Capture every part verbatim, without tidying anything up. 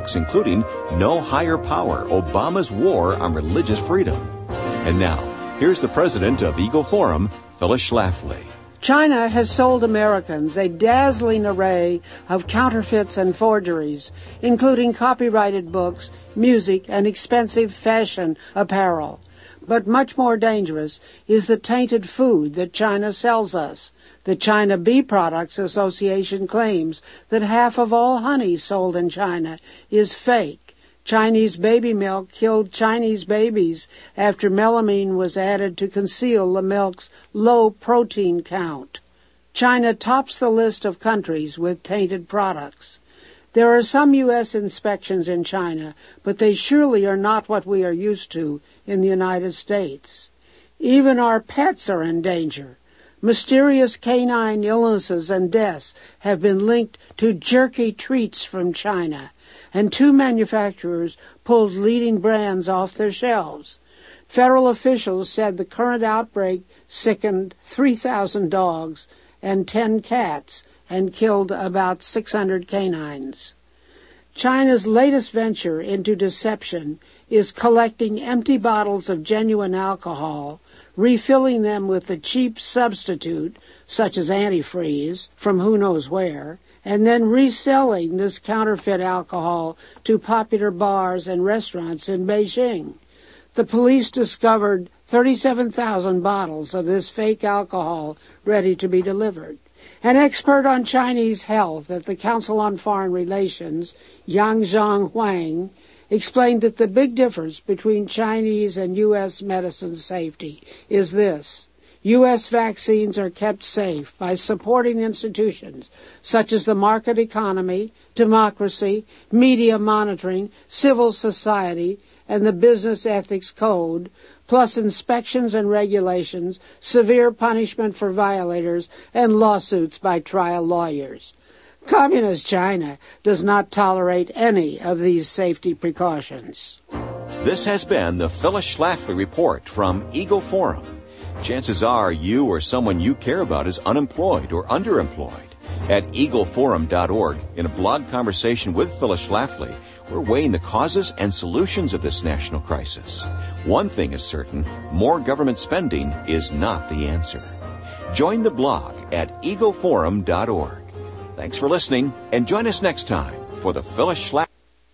books, including No Higher Power, Obama's War on Religious Freedom. And now, here's the president of Eagle Forum, Phyllis Schlafly. China has sold Americans a dazzling array of counterfeits and forgeries, including copyrighted books, music, and expensive fashion apparel. But much more dangerous is the tainted food that China sells us. The China Bee Products Association claims that half of all honey sold in China is fake. Chinese baby milk killed Chinese babies after melamine was added to conceal the milk's low protein count. China tops the list of countries with tainted products. There are some U S inspections in China, but they surely are not what we are used to in the United States. Even our pets are in danger. Mysterious canine illnesses and deaths have been linked to jerky treats from China, and two manufacturers pulled leading brands off their shelves. Federal officials said the current outbreak sickened three thousand dogs and ten cats and killed about six hundred canines. China's latest venture into deception is collecting empty bottles of genuine alcohol, refilling them with a cheap substitute, such as antifreeze, from who knows where, and then reselling this counterfeit alcohol to popular bars and restaurants in Beijing. The police discovered thirty-seven thousand bottles of this fake alcohol ready to be delivered. An expert on Chinese health at the Council on Foreign Relations, Yang Zhang Huang, explained that the big difference between Chinese and U S medicine safety is this. U S vaccines are kept safe by supporting institutions such as the market economy, democracy, media monitoring, civil society, and the business ethics code, plus inspections and regulations, severe punishment for violators, and lawsuits by trial lawyers. Communist China does not tolerate any of these safety precautions. This has been the Phyllis Schlafly Report from Eagle Forum. Chances are you or someone you care about is unemployed or underemployed. At eagle forum dot org, in a blog conversation with Phyllis Schlafly, we're weighing the causes and solutions of this national crisis. One thing is certain, more government spending is not the answer. Join the blog at eagle forum dot org. Thanks for listening, and join us next time for the Phyllis Schlafly.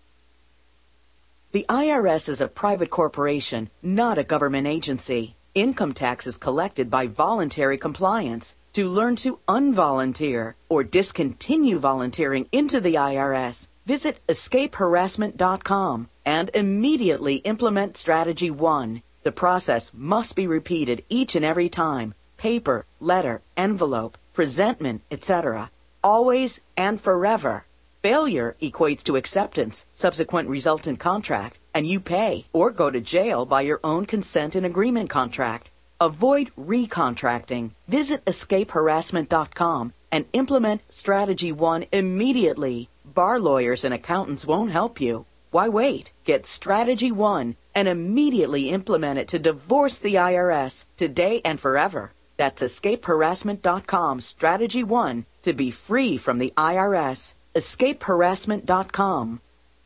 The I R S is a private corporation, not a government agency. Income tax is collected by voluntary compliance. To learn to unvolunteer or discontinue volunteering into the I R S, visit escape harassment dot com and immediately implement Strategy one. The process must be repeated each and every time. Paper, letter, envelope, presentment, et cetera. Always and forever. Failure equates to acceptance, subsequent resultant contract, and you pay or go to jail by your own consent and agreement contract. Avoid recontracting. Visit escape harassment dot com and implement Strategy one immediately. Bar lawyers and accountants won't help you. Why wait? Get Strategy one and immediately implement it to divorce the I R S today and forever. That's escape harassment dot com, Strategy one, to be free from the I R S. escape harassment dot com.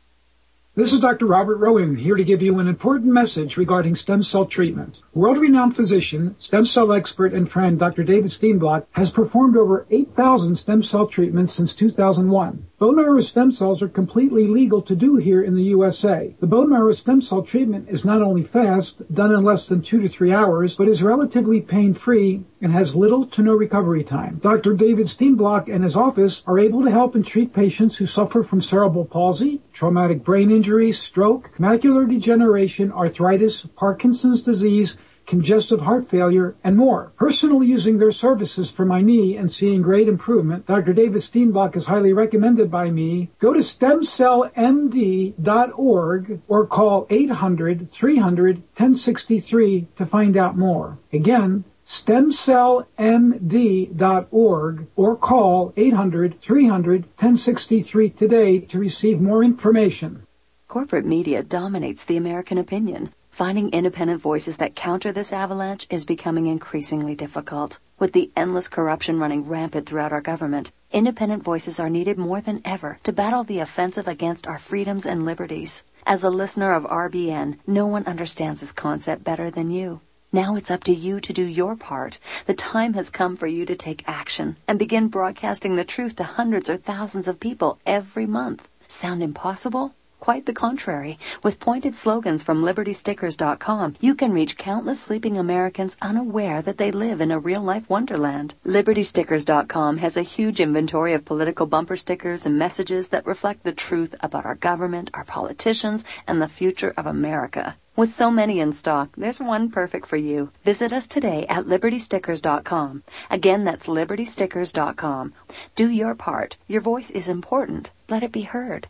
This is Doctor Robert Rowan, here to give you an important message regarding stem cell treatment. World-renowned physician, stem cell expert, and friend Doctor David Steenblock has performed over eight thousand stem cell treatments since two thousand one. Bone marrow stem cells are completely legal to do here in the U S A. The bone marrow stem cell treatment is not only fast, done in less than two to three hours, but is relatively pain-free and has little to no recovery time. Doctor David Steenblock and his office are able to help and treat patients who suffer from cerebral palsy, traumatic brain injury, stroke, macular degeneration, arthritis, Parkinson's disease, congestive heart failure, and more. Personally using their services for my knee and seeing great improvement, Doctor David Steenblock is highly recommended by me. Go to stem cell m d dot org or call eight hundred, three hundred, ten sixty-three to find out more. Again, stem cell m d dot org or call eight hundred, three hundred, ten sixty-three today to receive more information. Corporate media dominates the American opinion. Finding independent voices that counter this avalanche is becoming increasingly difficult. With the endless corruption running rampant throughout our government, Independent voices are needed more than ever to battle the offensive against our freedoms and liberties. As a listener of R B N, no one understands this concept better than you. Now it's up to you to do your part. The time has come for you to take action and begin broadcasting the truth to hundreds or thousands of people every month. Sound impossible? Quite the contrary. With pointed slogans from Liberty Stickers dot com, you can reach countless sleeping Americans unaware that they live in a real-life wonderland. Liberty Stickers dot com has a huge inventory of political bumper stickers and messages that reflect the truth about our government, our politicians, and the future of America. With so many in stock, there's one perfect for you. Visit us today at Liberty Stickers dot com. Again, that's Liberty Stickers dot com. Do your part. Your voice is important. Let it be heard.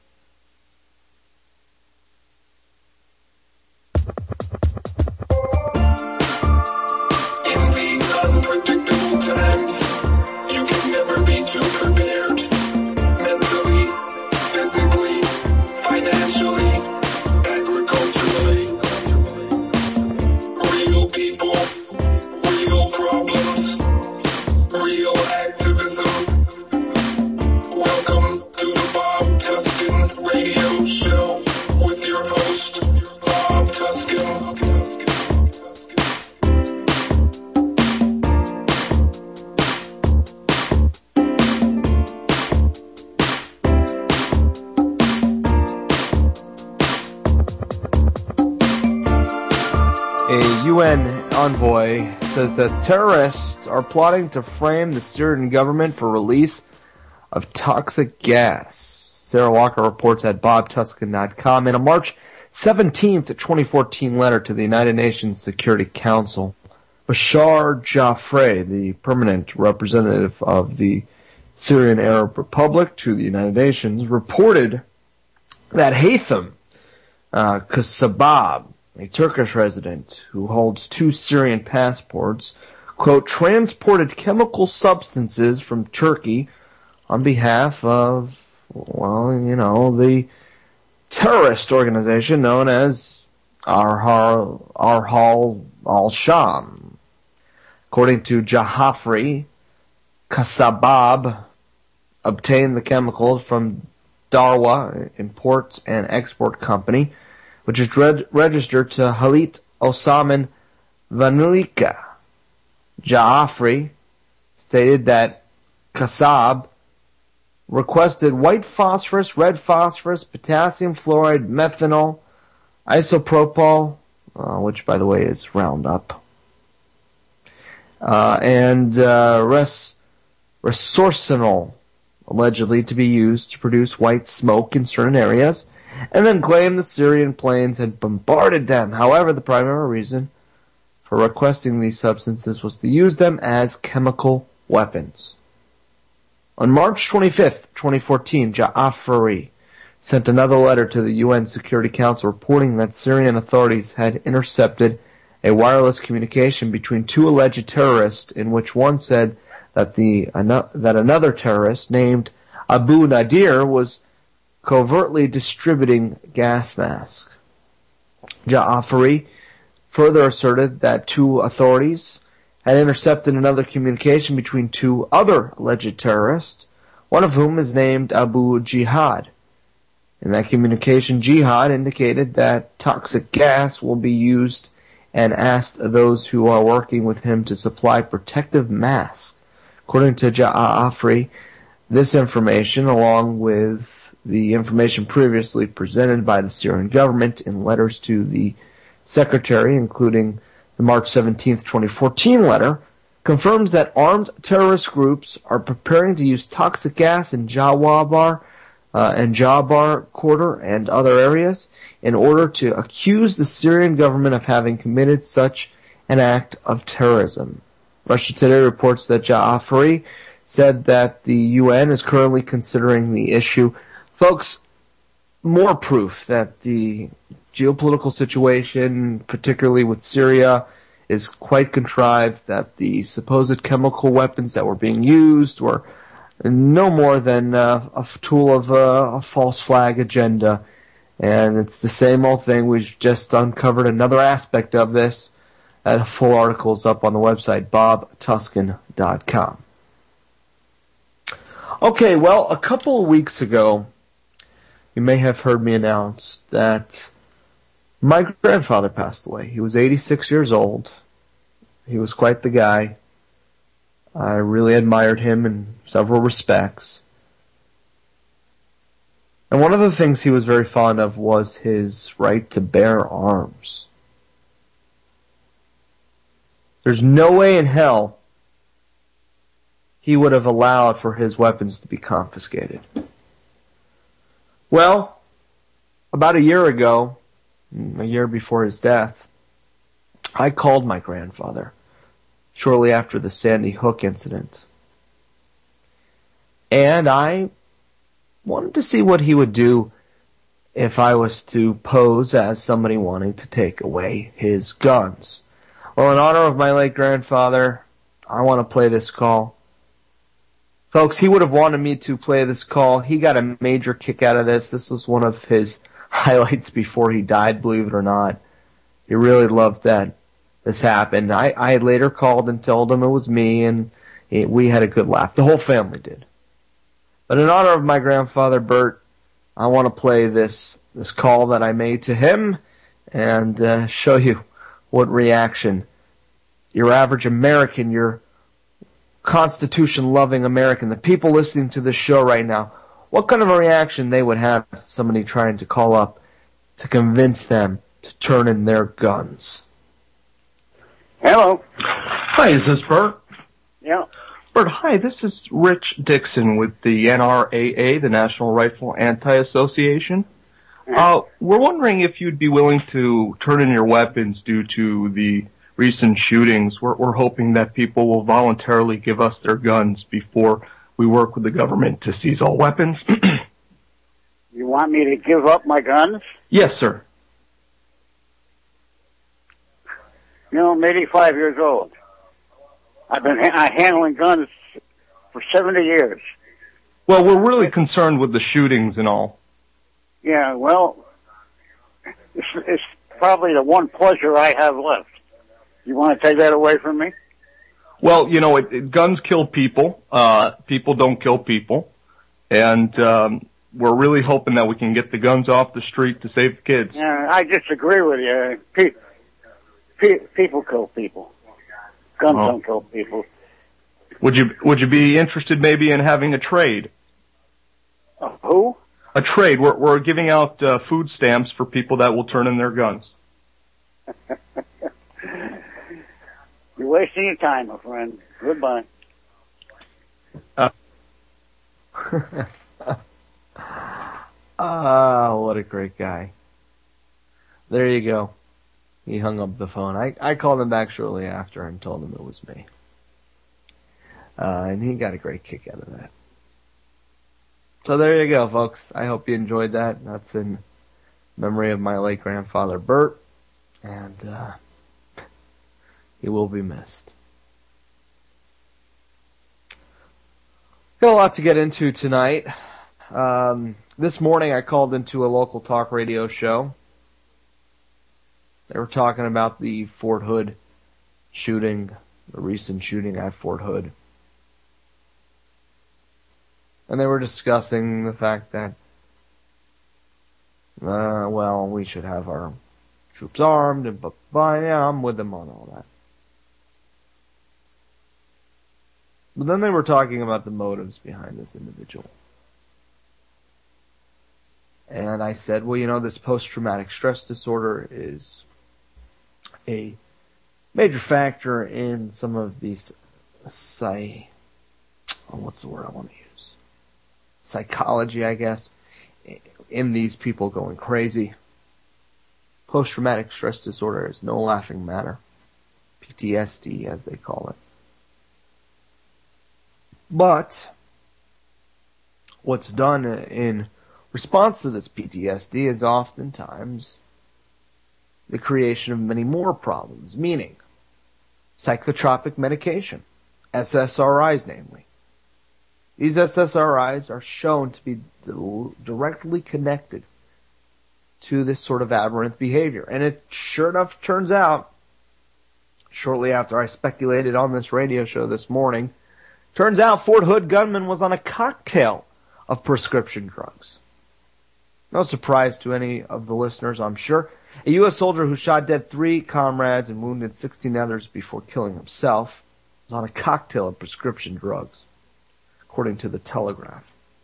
In these unpredictable times, you can never be too prepared. Mentally, physically, financially, agriculturally. Real people, real problems, real activism. Welcome to the Bob Tuskin Radio Show with your host, Bob Tuskin. A U N envoy says that terrorists are plotting to frame the Syrian government for release of toxic gas. Sarah Walker reports at Bob Tuskin dot com in a March seventeenth, twenty fourteen letter to the United Nations Security Council. Bashar Jafre, the permanent representative of the Syrian Arab Republic to the United Nations, reported that Haytham uh, Kasabab, a Turkish resident who holds two Syrian passports, quote, transported chemical substances from Turkey on behalf of, well, you know, the terrorist organization known as Arhal al-Sham. According to Jafre, Kasabab obtained the chemicals from Darwa Import and Export Company, which is reg- registered to Halit Osman Vanilika. Jafre stated that Kasab requested white phosphorus, red phosphorus, potassium fluoride, methanol, isopropyl, uh, which by the way is Roundup, uh, and uh, res- resorcinol, allegedly to be used to produce white smoke in certain areas, and then claimed the Syrian planes had bombarded them. However, the primary reason for requesting these substances was to use them as chemical weapons. On March twenty-fifth, twenty fourteen, Ja'afari sent another letter to the U N Security Council reporting that Syrian authorities had intercepted a wireless communication between two alleged terrorists in which one said that the that another terrorist named Abu Nadir was covertly distributing gas masks. Ja'afari further asserted that two authorities had intercepted another communication between two other alleged terrorists, one of whom is named Abu Jihad. In that communication, Jihad indicated that toxic gas will be used and asked those who are working with him to supply protective masks. According to Ja'afari, this information, along with the information previously presented by the Syrian government in letters to the secretary, including the March seventeenth, twenty fourteen letter, confirms that armed terrorist groups are preparing to use toxic gas in Jawabar uh, and Jabar quarter and other areas in order to accuse the Syrian government of having committed such an act of terrorism. Russia Today reports that Ja'afari said that the U N is currently considering the issue. Folks, more proof that the geopolitical situation, particularly with Syria, is quite contrived, that the supposed chemical weapons that were being used were no more than uh, a tool of uh, a false flag agenda. And it's the same old thing. We've just uncovered another aspect of this. And a full article is up on the website, Bob Tuskin dot com. Okay, well, a couple of weeks ago, you may have heard me announce that my grandfather passed away. He was eighty-six years old. He was quite the guy. I really admired him in several respects. And one of the things he was very fond of was his right to bear arms. There's no way in hell he would have allowed for his weapons to be confiscated. Well, about a year ago, a year before his death, I called my grandfather shortly after the Sandy Hook incident. And I wanted to see what he would do if I was to pose as somebody wanting to take away his guns. Well, in honor of my late grandfather, I want to play this call. Folks, he would have wanted me to play this call. He got a major kick out of this. This was one of his highlights before he died, believe it or not. He really loved that this happened. I, I had later called and told him it was me, and it, we had a good laugh. The whole family did. But in honor of my grandfather, Bert, I want to play this this call that I made to him and uh, show you what reaction your average American, your Constitution-loving American, the people listening to this show right now, what kind of a reaction they would have to somebody trying to call up to convince them to turn in their guns. Hello. Hi, is this Bert? Yeah. Bert, hi, this is Rich Dixon with the N R A A, the National Rifle Anti-Association. Uh, we're wondering if you'd be willing to turn in your weapons due to the recent shootings. We're, we're hoping that people will voluntarily give us their guns before we work with the government to seize all weapons. You want me to give up my guns? Yes, sir. You know, I'm eighty-five years old. I've been ha- handling guns for seventy years. Well, we're really concerned with the shootings and all. Yeah, well, it's, it's probably the one pleasure I have left. You want to take that away from me? Well, you know, it, it, guns kill people. Uh, people don't kill people. And um, we're really hoping that we can get the guns off the street to save the kids. Yeah, I disagree with you. Pe- pe- people kill people. Guns oh. don't kill people. Would you Would you be interested maybe in having a trade? Uh, who? A trade. We're, we're giving out uh, food stamps for people that will turn in their guns. You're wasting your time, my friend. Goodbye. Uh. Ah, what a great guy. There you go. He hung up the phone. I, I called him back shortly after and told him it was me. Uh, and he got a great kick out of that. So there you go, folks. I hope you enjoyed that. That's in memory of my late grandfather, Bert. And, uh, he will be missed. Got a lot to get into tonight. Um, this morning I called into a local talk radio show. They were talking about the Fort Hood shooting, the recent shooting at Fort Hood. And they were discussing the fact that, uh, well, we should have our troops armed, and but, but yeah, I'm with them on all that. But then they were talking about the motives behind this individual. And I said, well, you know, this post-traumatic stress disorder is a major factor in some of these, psy, oh, what's the word I want to use? Psychology, I guess, in these people going crazy. Post-traumatic stress disorder is no laughing matter. P T S D, as they call it. But what's done in response to this P T S D is oftentimes the creation of many more problems, meaning psychotropic medication, S S R Is namely. These S S R Is are shown to be di- directly connected to this sort of aberrant behavior. And it sure enough turns out, shortly after I speculated on this radio show this morning, Turns out Fort Hood gunman was on a cocktail of prescription drugs. No surprise to any of the listeners, I'm sure. A U S soldier who shot dead three comrades and wounded sixteen others before killing himself was on a cocktail of prescription drugs, according to the Telegraph.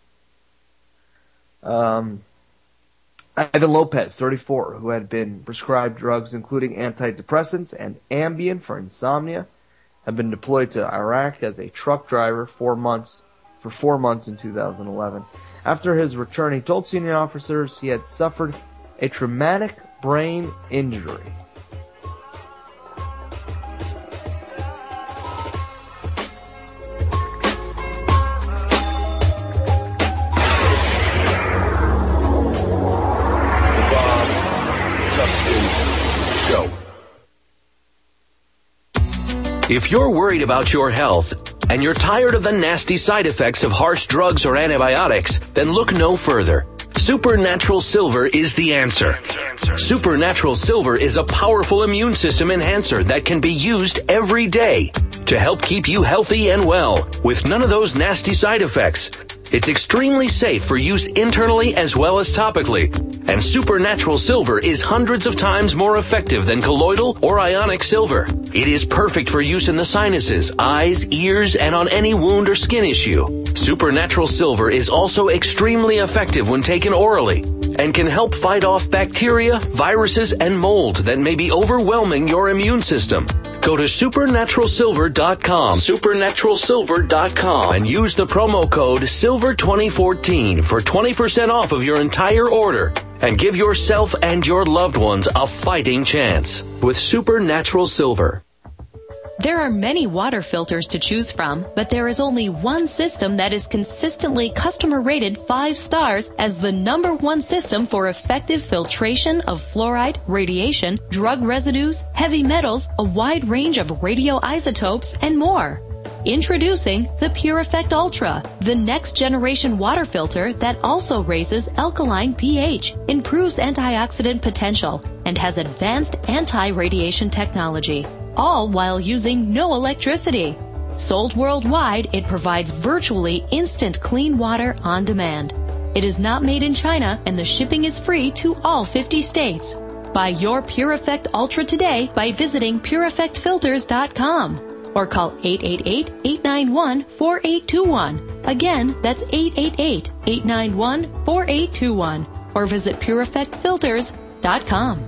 Um, Ivan Lopez, thirty-four, who had been prescribed drugs including antidepressants and Ambien for insomnia, had been deployed to Iraq as a truck driver four months for four months in two thousand eleven. After his return, he told senior officers he had suffered a traumatic brain injury. The Bob Tuskin Show. If you're worried about your health and you're tired of the nasty side effects of harsh drugs or antibiotics, then look no further. Supernatural Silver is the answer. Supernatural Silver is a powerful immune system enhancer that can be used every day to help keep you healthy and well with none of those nasty side effects. It's extremely safe for use internally as well as topically. And Supernatural Silver is hundreds of times more effective than colloidal or ionic silver. It is perfect for use in the sinuses, eyes, ears, and on any wound or skin issue. Supernatural Silver is also extremely effective when taken orally and can help fight off bacteria, viruses, and mold that may be overwhelming your immune system. Go to supernatural silver dot com, supernatural silver dot com, and use the promo code silver twenty fourteen for twenty percent off of your entire order. And give yourself and your loved ones a fighting chance with Supernatural Silver. There are many water filters to choose from, but there is only one system that is consistently customer rated five stars as the number one system for effective filtration of fluoride, radiation, drug residues, heavy metals, a wide range of radioisotopes, and more. Introducing the Pure Effect Ultra, the next generation water filter that also raises alkaline pH, improves antioxidant potential, and has advanced anti-radiation technology, all while using no electricity. Sold worldwide, it provides virtually instant clean water on demand. It is not made in China, and the shipping is free to all fifty states. Buy your Pure Effect Ultra today by visiting pure effect filters dot com. Or call eight eight eight, eight nine one, four eight two one. Again, that's eight eight eight, eight nine one, four eight two one. Or visit pure effect filters dot com.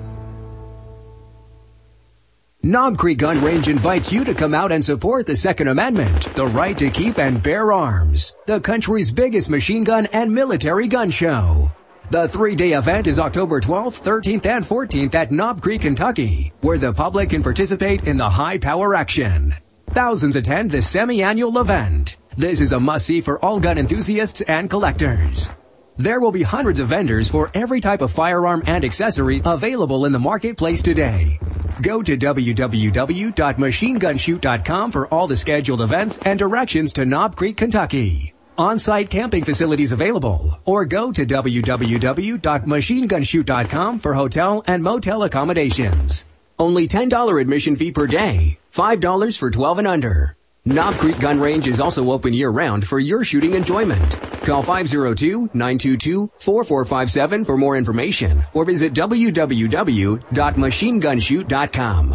Knob Creek Gun Range invites you to come out and support the Second Amendment, the right to keep and bear arms, the country's biggest machine gun and military gun show. The three-day event is October twelfth, thirteenth, and fourteenth at Knob Creek, Kentucky, where the public can participate in the high-power action. Thousands attend the semi-annual event. This is a must-see for all gun enthusiasts and collectors. There will be hundreds of vendors for every type of firearm and accessory available in the marketplace today. Go to w w w dot machine gun shoot dot com for all the scheduled events and directions to Knob Creek, Kentucky. On-site camping facilities available, or go to w w w dot machine gun shoot dot com for hotel and motel accommodations. Only ten dollars admission fee per day, five dollars for twelve and under. Knob Creek Gun Range is also open year-round for your shooting enjoyment. Call five oh two, nine two two, four four five seven for more information, or visit w w w dot machine gun shoot dot com.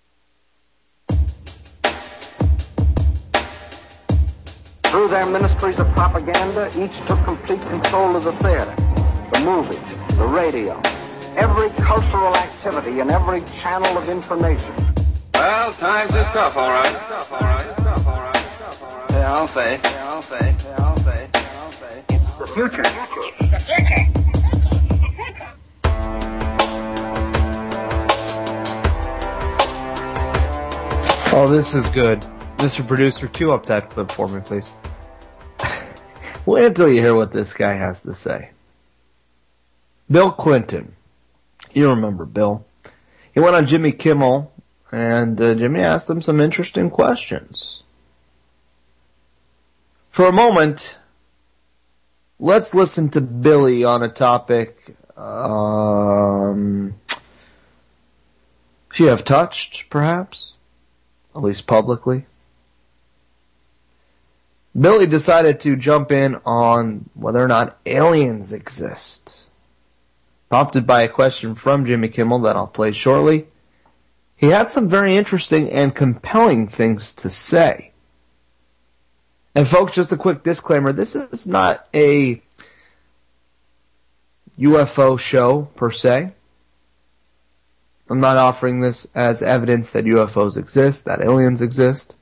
Through their ministries of propaganda, each took complete control of the theater, the movies, the radio, every cultural activity and every channel of information. Well, times is tough, all right. Tough, all right. Tough, all right. Tough, all right. Yeah, I'll say. Yeah, I'll say. Yeah, I'll say. Yeah, I'll say. It's the future. The future. Oh, this is good. Mister Producer, cue up that clip for me, please. Wait until you hear what this guy has to say. Bill Clinton. You remember Bill. He went on Jimmy Kimmel, and uh, Jimmy asked him some interesting questions. For a moment, let's listen to Billy on a topic um, you have touched, perhaps, at least publicly. Billy decided to jump in on whether or not aliens exist. Prompted by a question from Jimmy Kimmel that I'll play shortly, he had some very interesting and compelling things to say. And folks, just a quick disclaimer, this is not a U F O show per se. I'm not offering this as evidence that U F Os exist, that aliens exist.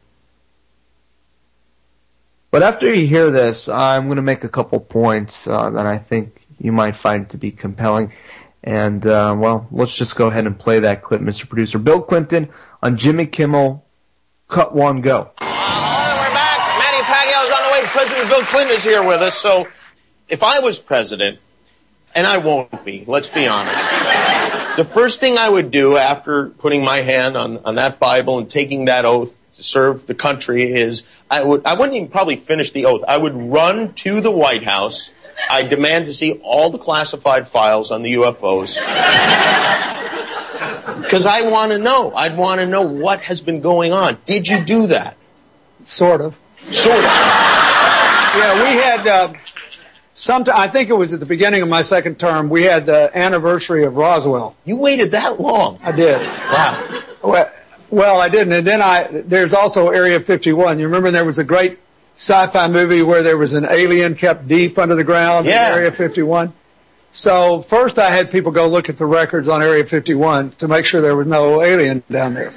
But after you hear this, I'm going to make a couple points uh, that I think you might find to be compelling. And, uh, well, let's just go ahead and play that clip, Mister Producer. Bill Clinton on Jimmy Kimmel, cut one, go. Uh, we're back. Manny Pacquiao's on the way. President Bill Clinton is here with us. So if I was president, and I won't be, let's be honest, the first thing I would do after putting my hand on, on that Bible and taking that oath to serve the country is I would I wouldn't even probably finish the oath. I would run to the White House. I demand to see all the classified files on the U F Os. Because I want to know. I'd want to know what has been going on. Did you do that? Sort of. Sort of. Yeah, we had, uh, some, I think it was at the beginning of my second term, we had the anniversary of Roswell. You waited that long? I did. Wow. Well, well, I didn't. And then I, there's also Area fifty-one. You remember there was a great sci-fi movie where there was an alien kept deep under the ground yeah. in Area fifty-one. So first I had people go look at the records on Area fifty-one to make sure there was no alien down there.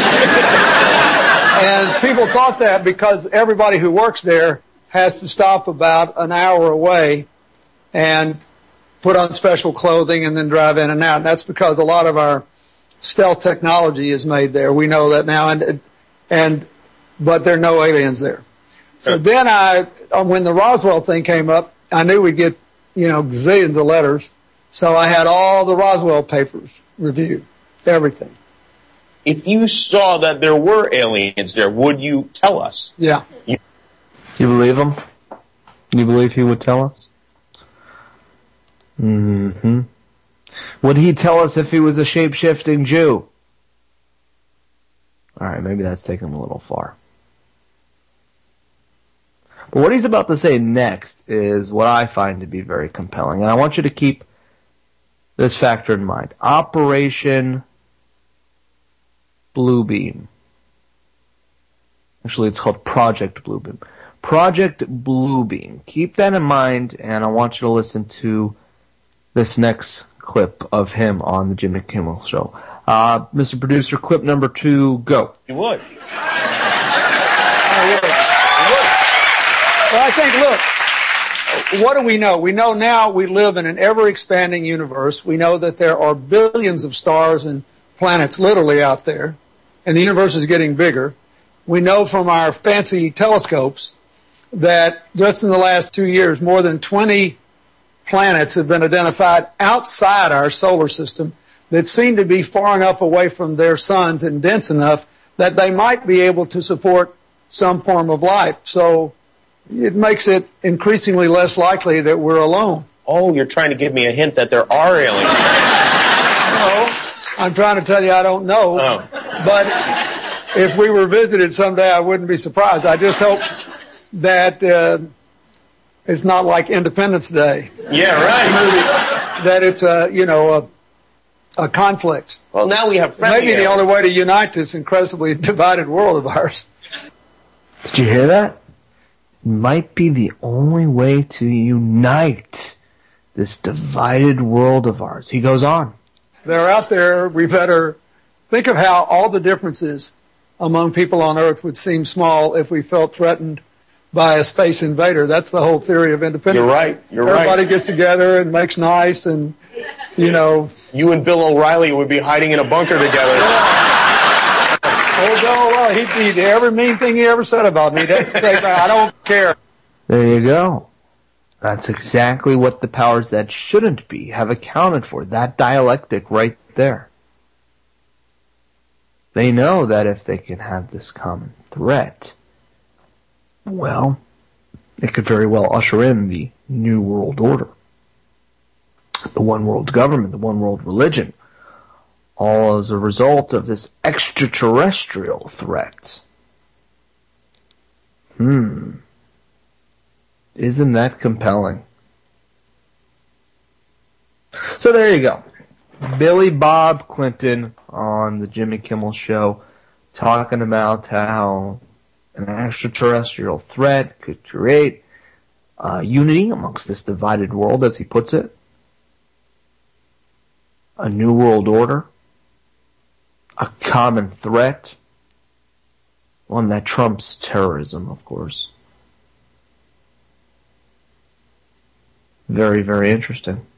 And people thought that because everybody who works there has to stop about an hour away and put on special clothing and then drive in and out. And that's because a lot of our stealth technology is made there. We know that now. And, and but there are no aliens there. So then I, when the Roswell thing came up, I knew we'd get, you know, gazillions of letters. So I had all the Roswell papers reviewed, everything. If you saw that there were aliens there, would you tell us? Yeah. You, you believe him? You believe he would tell us? Mm-hmm. Would he tell us if he was a shape-shifting Jew? All right, maybe that's taken him a little far. But what he's about to say next is what I find to be very compelling. And I want you to keep this factor in mind. Operation Bluebeam. Actually, it's called Project Bluebeam. Project Bluebeam. Keep that in mind, and I want you to listen to this next clip of him on the Jimmy Kimmel Show. Uh, Mister Producer, clip number two, go. You would. Well, I think, look, what do we know? We know now we live in an ever-expanding universe. We know that there are billions of stars and planets literally out there, and the universe is getting bigger. We know from our fancy telescopes that just in the last two years, more than twenty planets have been identified outside our solar system that seem to be far enough away from their suns and dense enough that they might be able to support some form of life. So it makes it increasingly less likely that we're alone. Oh, you're trying to give me a hint that there are aliens. No, I'm trying to tell you I don't know. Oh. But if we were visited someday, I wouldn't be surprised. I just hope that uh, it's not like Independence Day. Yeah, right. That it's a, you know, a, a conflict. Well, now we have friendly Maybe the aliens. only way to unite this incredibly divided world of ours. Did you hear that? Might be the only way to unite this divided world of ours. He goes on. They're out there. We better think of how all the differences among people on Earth would seem small if we felt threatened by a space invader. That's the whole theory of independence. You're right. You're Everybody right. gets together and makes nice and, you know. You and Bill O'Reilly would be hiding in a bunker together. Oh, Bill O'Reilly, he'd be every mean thing he ever said about me. That's the thing. I don't care. There you go. That's exactly what the powers that shouldn't be have accounted for. That dialectic right there. They know that if they can have this common threat, well, it could very well usher in the New World Order. The one world government, the one world religion. All as a result of this extraterrestrial threat. Hmm. Isn't that compelling? So there you go. Billy Bob Clinton on the Jimmy Kimmel Show talking about how an extraterrestrial threat could create uh, unity amongst this divided world, as he puts it. A new world order. A common threat. One that trumps terrorism, of course. Very, very interesting.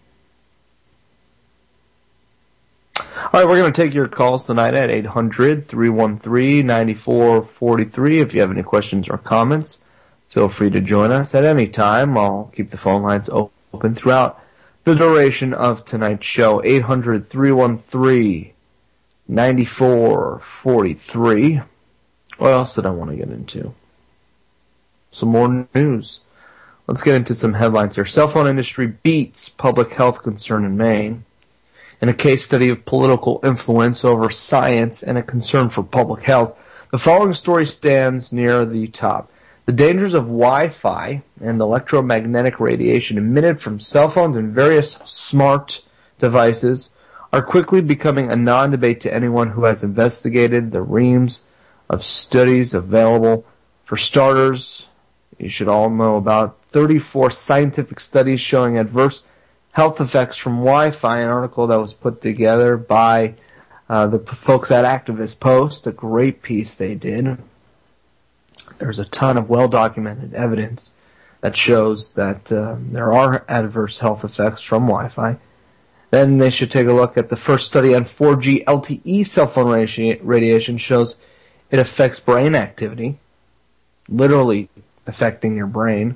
All right, we're going to take your calls tonight at eight hundred, three one three, nine four four three. If you have any questions or comments, feel free to join us at any time. I'll keep the phone lines open throughout the duration of tonight's show. eight hundred, three one three, nine four four three. What else did I want to get into? Some more news. Let's get into some headlines here. Cell phone industry beats public health concern in Maine. In a case study of political influence over science and a concern for public health, the following story stands near the top. The dangers of Wi-Fi and electromagnetic radiation emitted from cell phones and various smart devices are quickly becoming a non-debate to anyone who has investigated the reams of studies available. For starters, you should all know about thirty-four scientific studies showing adverse health effects from Wi-Fi, an article that was put together by uh, the folks at Activist Post, a great piece they did. There's a ton of well-documented evidence that shows that uh, there are adverse health effects from Wi-Fi. Then they should take a look at the first study on four G L T E cell phone radi- radiation shows it affects brain activity, literally affecting your brain.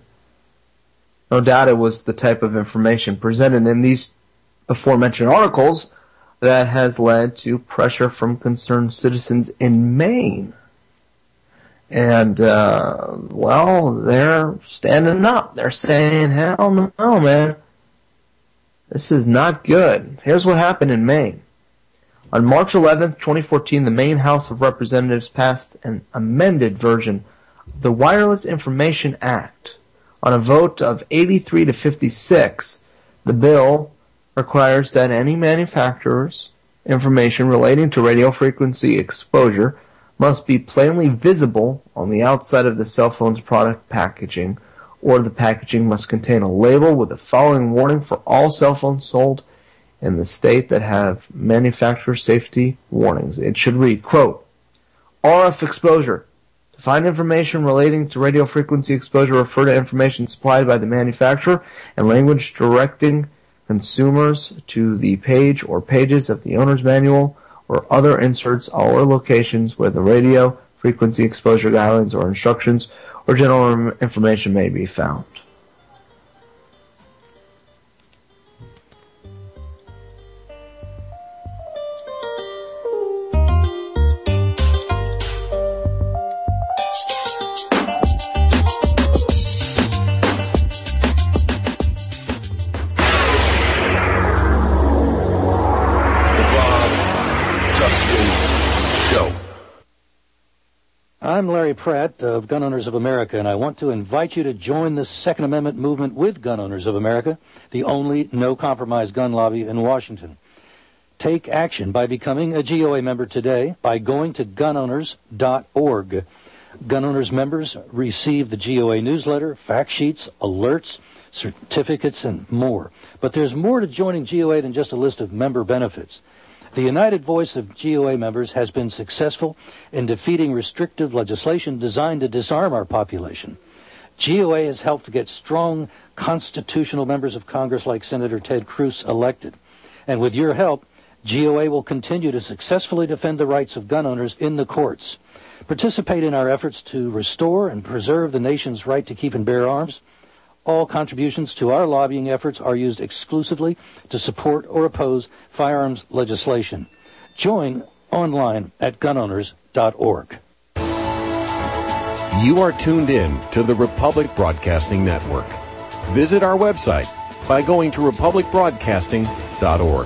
No doubt it was the type of information presented in these aforementioned articles that has led to pressure from concerned citizens in Maine. And, uh, well, they're standing up. They're saying, hell no, man. This is not good. Here's what happened in Maine. On March eleventh, twenty fourteen, the Maine House of Representatives passed an amended version of the Wireless Information Act. On a vote of eighty-three to fifty-six, the bill requires that any manufacturer's information relating to radio frequency exposure must be plainly visible on the outside of the cell phone's product packaging, or the packaging must contain a label with the following warning for all cell phones sold in the state that have manufacturer safety warnings. It should read, quote, R F exposure. To find information relating to radio frequency exposure, refer to information supplied by the manufacturer and language directing consumers to the page or pages of the owner's manual or other inserts or locations where the radio frequency exposure guidelines or instructions or general information may be found. I'm Larry Pratt of Gun Owners of America, and I want to invite you to join the Second Amendment movement with Gun Owners of America, the only no-compromise gun lobby in Washington. Take action by becoming a G O A member today by going to gun owners dot org. Gun Owners members receive the G O A newsletter, fact sheets, alerts, certificates, and more. But there's more to joining G O A than just a list of member benefits. The united voice of G O A members has been successful in defeating restrictive legislation designed to disarm our population. G O A has helped to get strong constitutional members of Congress like Senator Ted Cruz elected. And with your help, G O A will continue to successfully defend the rights of gun owners in the courts. Participate in our efforts to restore and preserve the nation's right to keep and bear arms. All contributions to our lobbying efforts are used exclusively to support or oppose firearms legislation. Join online at gun owners dot org. You are tuned in to the Republic Broadcasting Network. Visit our website by going to republic broadcasting dot org.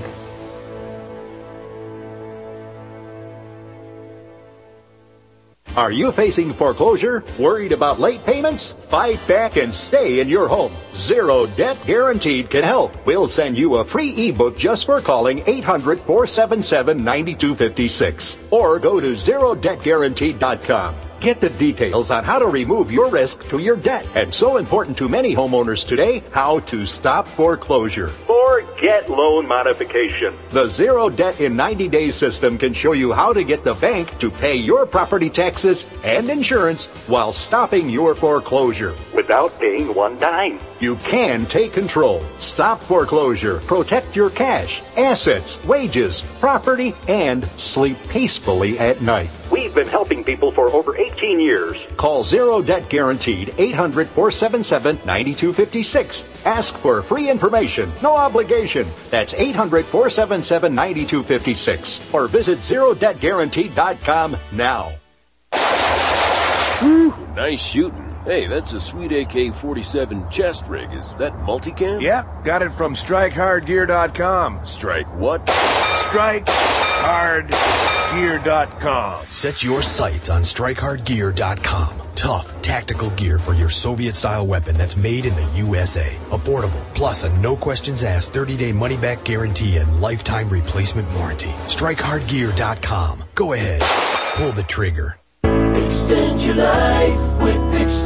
Are you facing foreclosure? Worried about late payments? Fight back and stay in your home. Zero Debt Guaranteed can help. We'll send you a free ebook just for calling eight hundred, four seven seven, nine two five six or go to zero debt guaranteed dot com. Get the details on how to remove your risk to your debt. And so important to many homeowners today, how to stop foreclosure. Forget loan modification. The Zero Debt in ninety days system can show you how to get the bank to pay your property taxes and insurance while stopping your foreclosure without paying one dime. You can take control, stop foreclosure, protect your cash, assets, wages, property, and sleep peacefully at night. We've been helping people for over eighteen years. Call Zero Debt Guaranteed, eight hundred, four seven seven, nine two five six. Ask for free information, no obligation. That's eight hundred, four seven seven, nine two five six. Or visit zero debt guaranteed dot com now. Whew, nice shooting. Hey, that's a sweet A K forty-seven chest rig. Is that multicam? Yep, got it from strike hard gear dot com. Strike what? strike hard gear dot com. Set your sights on strike hard gear dot com. Tough, tactical gear for your Soviet-style weapon that's made in the U S A. Affordable, plus a no-questions-asked thirty-day money-back guarantee and lifetime replacement warranty. strike hard gear dot com. Go ahead, pull the trigger. Extend your life with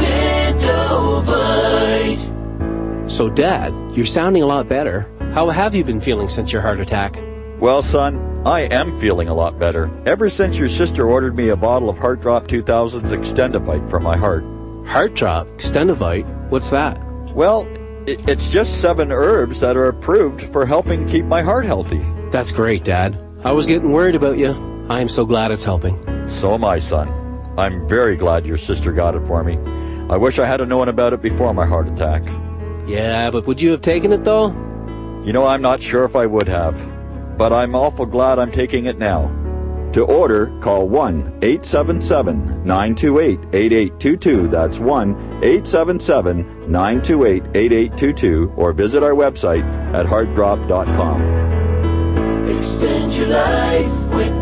Extendovite. So, Dad, you're sounding a lot better. How have you been feeling since your heart attack? Well, son, I am feeling a lot better. Ever since your sister ordered me a bottle of Heart Drop two thousand's Extendovite for my heart. Heart Drop? Extendovite? What's that? Well, it's just seven herbs that are approved for helping keep my heart healthy. That's great, Dad. I was getting worried about you. I am so glad it's helping. So am I, son. I'm very glad your sister got it for me. I wish I had known about it before my heart attack. Yeah, but would you have taken it, though? You know, I'm not sure if I would have, but I'm awful glad I'm taking it now. To order, call one eight seven seven, nine two eight, eight eight two two. That's one eight seven seven, nine two eight, eight eight two two, or visit our website at heart drop dot com. Extend your life with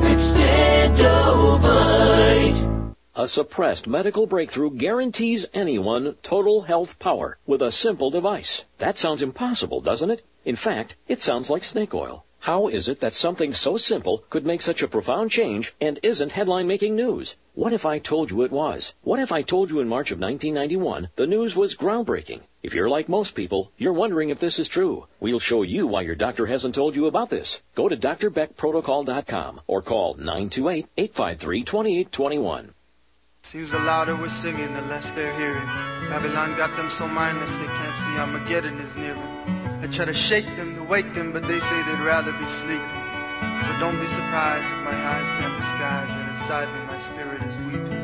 Extendovite. A suppressed medical breakthrough guarantees anyone total health power with a simple device. That sounds impossible, doesn't it? In fact, it sounds like snake oil. How is it that something so simple could make such a profound change and isn't headline-making news? What if I told you it was? What if I told you in March of nineteen ninety-one the news was groundbreaking? If you're like most people, you're wondering if this is true. We'll show you why your doctor hasn't told you about this. Go to d r beck protocol dot com or call nine two eight, eight five three, two eight two one. Seems the louder we're singing, the less they're hearing. Babylon got them so mindless they can't see Armageddon is nearing. I try to shake them, to wake them, but they say they'd rather be sleeping. So don't be surprised if my eyes can't disguise that inside me my spirit is weeping.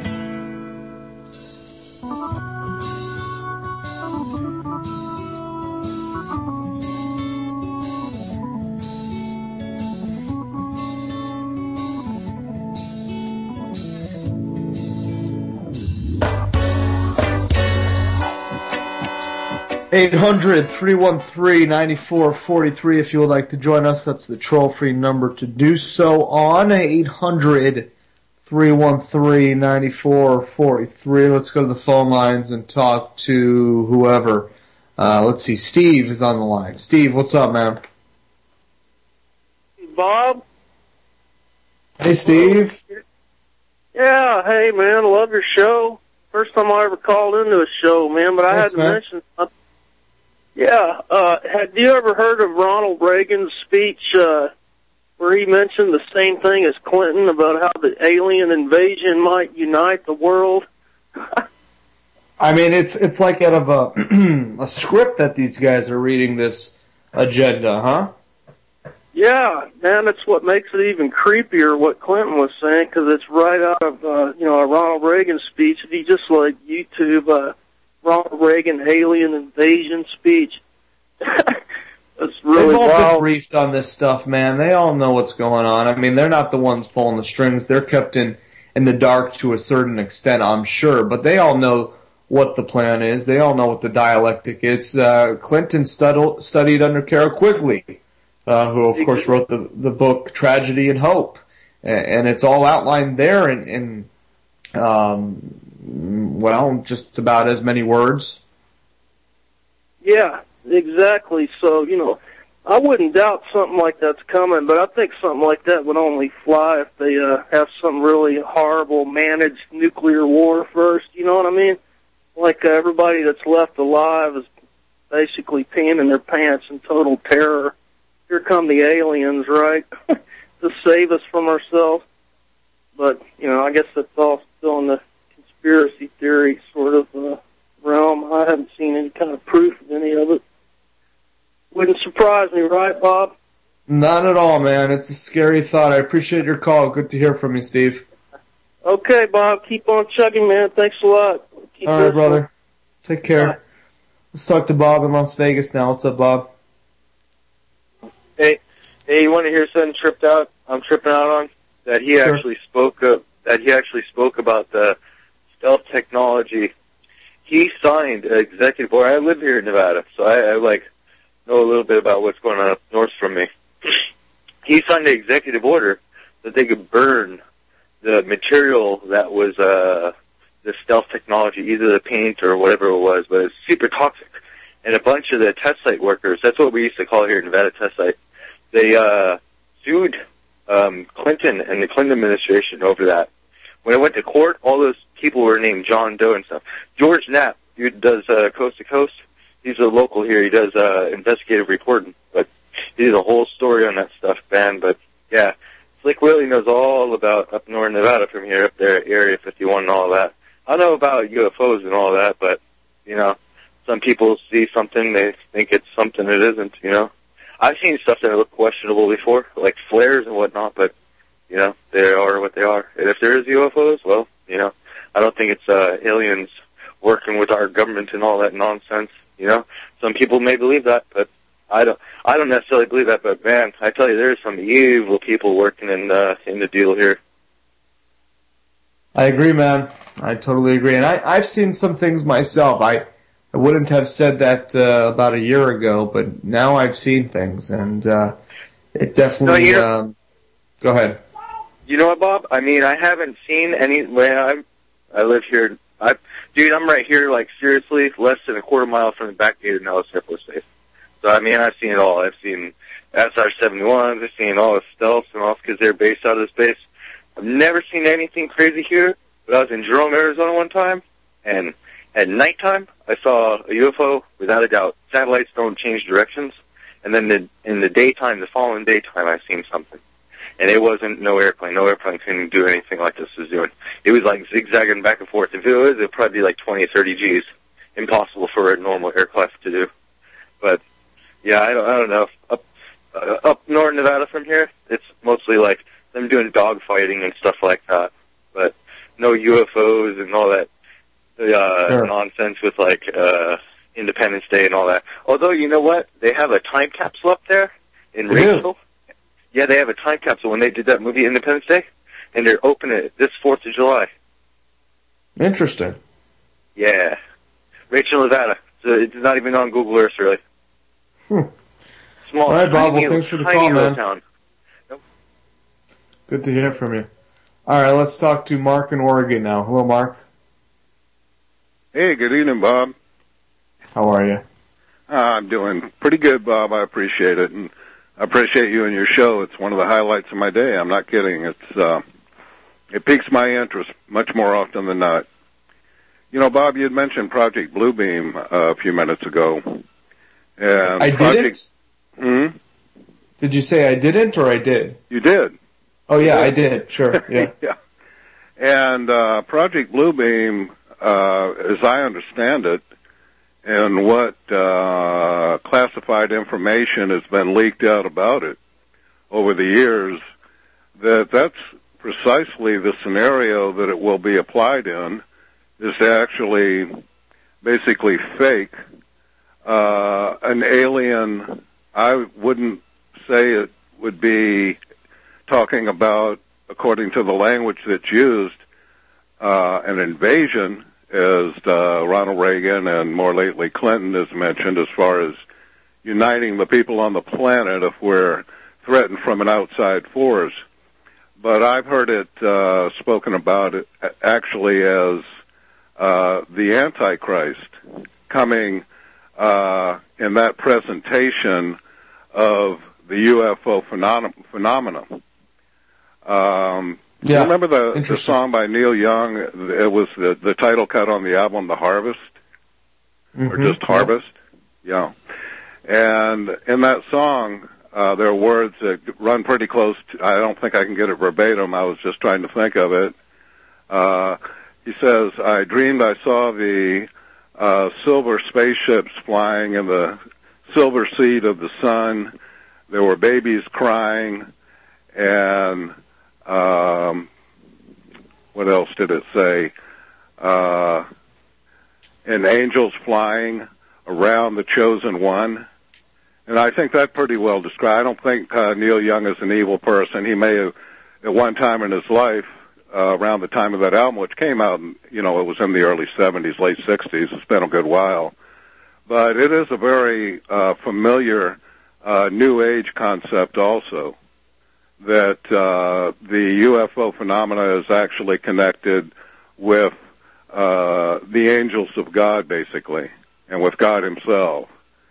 eight hundred, three one three, nine four four three if you would like to join us. That's the troll-free number to do so on. eight hundred, three one three, nine four four three. Let's go to the phone lines and talk to whoever. Uh, let's see. Steve is on the line. Steve, what's up, man? Bob? Hey, Steve. Yeah, hey, man, I love your show. First time I ever called into a show, man, but I Thanks, had to man. mention something. Yeah, uh, had you ever heard of Ronald Reagan's speech, uh, where he mentioned the same thing as Clinton about how the alien invasion might unite the world? I mean, it's it's like out of a, a script that these guys are reading this agenda, huh? Yeah, man, that's what makes it even creepier what Clinton was saying, because it's right out of, uh, you know, a Ronald Reagan speech. If you just, like, YouTube, uh, Ronald Reagan alien invasion speech. That's really They've all wild. been briefed on this stuff, man. They all know what's going on. I mean, they're not the ones pulling the strings. They're kept in, in the dark to a certain extent, I'm sure. But they all know what the plan is. They all know what the dialectic is. Uh, Clinton stud- studied under Carol Quigley, uh, who, of course, wrote the, the book Tragedy and Hope. And, and it's all outlined there in, in um, well, just about as many words. Yeah, exactly. So, you know, I wouldn't doubt something like that's coming, but I think something like that would only fly if they uh, have some really horrible managed nuclear war first. You know what I mean? Like uh, everybody that's left alive is basically peeing in their pants in total terror. Here come the aliens, right, to save us from ourselves. But, you know, I guess that's all still in the conspiracy theory sort of uh, realm. I haven't seen any kind of proof of any of it. Wouldn't surprise me, right, Bob? Not at all, man. It's a scary thought. I appreciate your call. Good to hear from you, Steve. Okay, Bob. Keep on chugging, man. Thanks a lot. Keep all right, listening. brother. Take care. Bye. Let's talk to Bob in Las Vegas now. What's up, Bob? Hey, hey, you want to hear something tripped out? I'm tripping out on that he Sure. actually spoke of, that he actually spoke about the stealth technology. He signed an executive order. I live here in Nevada, so I, I like know a little bit about what's going on up north from me. He signed an executive order that they could burn the material that was uh, the stealth technology, either the paint or whatever it was, but it's super toxic. And a bunch of the test site workers, that's what we used to call here in Nevada test site, they uh, sued um, Clinton and the Clinton administration over that. When it went to court, all those people were named John Doe and stuff. George Knapp, who does uh, Coast to Coast, he's a local here. He does uh, investigative reporting, but he did a whole story on that stuff, man. But yeah, Slick Willie knows all about up north Nevada from here, up there, Area fifty-one and all that. I know about U F Os and all that, but you know, some people see something, they think it's something it isn't. You know, I've seen stuff that look questionable before, like flares and whatnot, but you know, they are what they are. And if there is U F Os, well, you know, I don't think it's uh, aliens working with our government and all that nonsense. You know, some people may believe that, but I don't. I don't necessarily believe that. But man, I tell you, there's some evil people working in uh, in the deal here. I agree, man. I totally agree, and I, I've seen some things myself. I I wouldn't have said that uh, about a year ago, but now I've seen things, and uh, it definitely. No, you know, um, go ahead. You know what, Bob? I mean, I haven't seen any. Well, I'm, I live here. I, dude, I'm right here, like, seriously, less than a quarter mile from the back gate of Nellis Air Force Base. So, I mean, I've seen it all. I've seen S R seventy-ones. I've seen all the stealths and all because they're based out of this base. I've never seen anything crazy here, but I was in Jerome, Arizona one time, and at nighttime, I saw a U F O, without a doubt. Satellites don't change directions. And then the, in the daytime, the following daytime, I seen something. And it wasn't no airplane. No airplane couldn't do anything like this was doing. It was like zigzagging back and forth. If it was, it would probably be like twenty, thirty G's. Impossible for a normal aircraft to do. But, yeah, I don't, I don't know. Up, uh, up north Nevada from here, it's mostly like them doing dogfighting and stuff like that. But no U F Os and all that uh, Sure. nonsense with like uh, Independence Day and all that. Although, you know what? They have a time capsule up there in They do. Rachel. Yeah, they have a time capsule when they did that movie Independence Day, and they're opening it this fourth of July. Interesting. Yeah. Rachel, Nevada. So it's not even on Google Earth, really. Hmm. Small, All right, Bob. tiny, Well, thanks for the tiny call, little man. town. Good to hear from you. All right, let's talk to Mark in Oregon now. Hello, Mark. Hey, good evening, Bob. How are you? Uh, I'm doing pretty good, Bob. I appreciate it, and I appreciate you and your show. It's one of the highlights of my day. I'm not kidding. It's uh, it piques my interest much more often than not. You know, Bob, you had mentioned Project Bluebeam uh, a few minutes ago. And I Project, didn't? Hmm? Did you say I didn't or I did? You did. Oh, yeah, You I did. did. Sure, yeah. yeah. And uh, Project Bluebeam, uh, as I understand it, and what uh, classified information has been leaked out about it over the years, that that's precisely the scenario that it will be applied in, is to actually basically fake uh, an alien. I wouldn't say it would be talking about, according to the language that's used, uh, an invasion, as uh, Ronald Reagan and more lately Clinton has mentioned, as far as uniting the people on the planet if we're threatened from an outside force. but I've heard it uh, spoken about it actually as uh, the Antichrist coming uh, in that presentation of the U F O phenom- phenomenon. Um, yeah. You remember the, the song by Neil Young? It was the, the title cut on the album, The Harvest, mm-hmm. or just Harvest. Yeah. And in that song, uh, there are words that run pretty close to, I don't think I can get it verbatim. I was just trying to think of it. Uh, he says, I dreamed I saw the uh, silver spaceships flying in the silver seed of the sun. There were babies crying, and um, what else did it say? Uh, and angels flying around the chosen one. And I think that pretty well describes. I don't think uh, Neil Young is an evil person. He may have, at one time in his life, uh, around the time of that album, which came out, you know, it was in the early seventies, late sixties. It's been a good while. But it is a very uh, familiar uh, New Age concept also, that uh, the U F O phenomena is actually connected with uh, the angels of God, basically, and with God himself.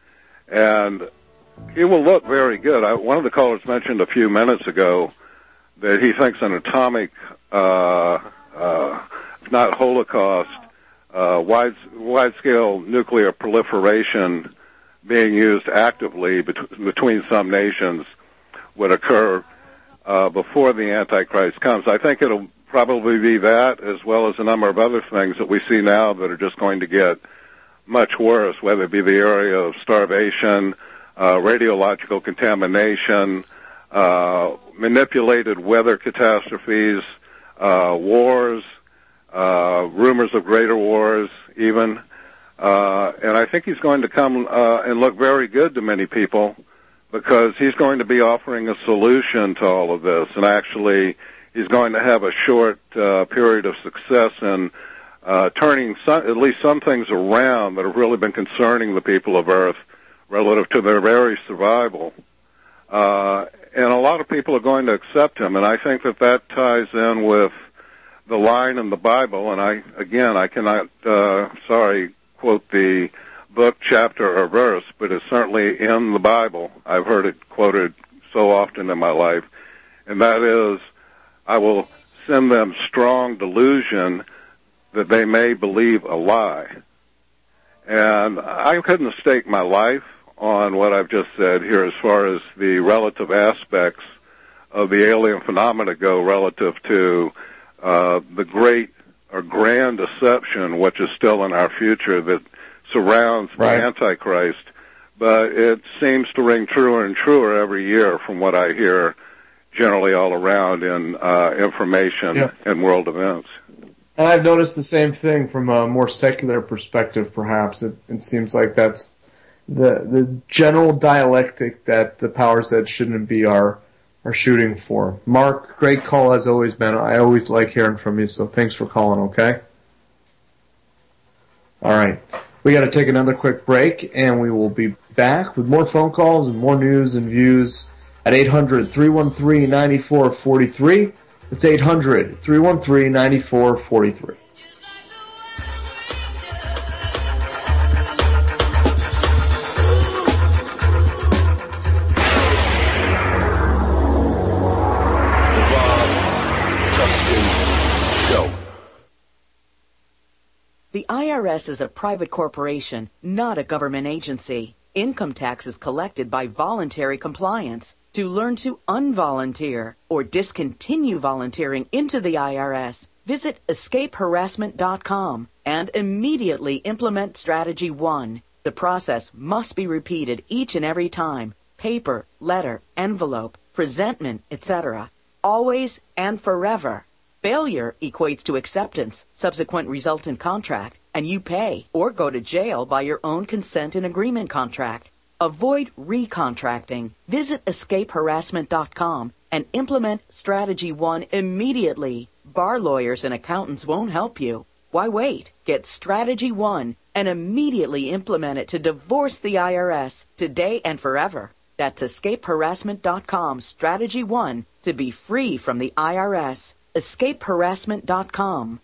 And it will look very good. I, one of the callers mentioned a few minutes ago that he thinks an atomic, uh, uh, not Holocaust, uh, wide, wide-scale nuclear proliferation being used actively bet- between some nations would occur uh, before the Antichrist comes. I think it'll probably be that, as well as a number of other things that we see now that are just going to get much worse, whether it be the area of starvation, uh, radiological contamination, uh, manipulated weather catastrophes, uh, wars, uh, rumors of greater wars even. Uh, and I think he's going to come uh, and look very good to many people, because he's going to be offering a solution to all of this. And actually, he's going to have a short uh, period of success in uh, turning some, at least some things around that have really been concerning the people of Earth relative to their very survival. Uh, and a lot of people are going to accept him. And I think that that ties in with the line in the Bible. And I, again, I cannot, uh, sorry, quote the book, chapter, or verse, but it's certainly in the Bible. I've heard it quoted so often in my life. And that is, I will send them strong delusion that they may believe a lie. And I couldn't stake my life on what I've just said here as far as the relative aspects of the alien phenomena go relative to uh, the great or grand deception which is still in our future that surrounds right. the Antichrist. But it seems to ring truer and truer every year from what I hear generally all around in uh, information yeah. and world events. And I've noticed the same thing from a more secular perspective, perhaps. It, it seems like that's the the general dialectic that the powers that shouldn't be are are shooting for. Mark, great call as always, man. I always like hearing from you, so thanks for calling, okay? All right. We got to take another quick break, and we will be back with more phone calls and more news and views at eight hundred, three one three, nine four four three. It's eight hundred, three one three, nine four four three. The I R S is a private corporation, not a government agency. Income tax is collected by voluntary compliance. To learn to unvolunteer or discontinue volunteering into the I R S, visit escape harassment dot com and immediately implement Strategy one. The process must be repeated each and every time. Paper, letter, envelope, presentment, et cetera. Always and forever. Failure equates to acceptance, subsequent resultant contract, and you pay or go to jail by your own consent and agreement contract. Avoid recontracting. Visit escape harassment dot com and implement Strategy one immediately. Bar lawyers and accountants won't help you. Why wait? Get Strategy one and immediately implement it to divorce the I R S today and forever. That's escape harassment dot com, strategy one, to be free from the I R S. escape harassment dot com.